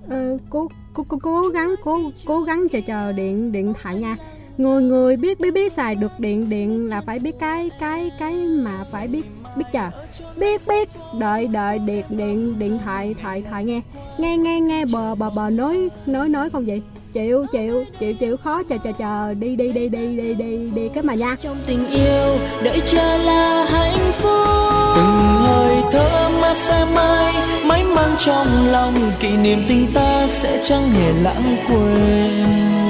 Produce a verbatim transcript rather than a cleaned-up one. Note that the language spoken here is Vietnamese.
Ờ, cố, cố cố cố gắng cố cố gắng chờ chờ điện điện thoại nha. Người người biết biết biết xài được điện điện là phải biết cái cái cái mà phải biết biết chờ. Biết biết đợi đợi điện điện điện thoại thoại thoại nghe. Nghe nghe nghe bờ bờ bờ nói nói nói không vậy. Chịu chịu chịu chịu khó chờ chờ chờ đi đi đi đi đi đi đi cái mà nha. Trong tình yêu đợi chờ là hạnh phúc, từng hơi thở mát sẽ mãi mãi mang trong lòng, kỷ niệm tình ta sẽ chẳng hề lãng quên.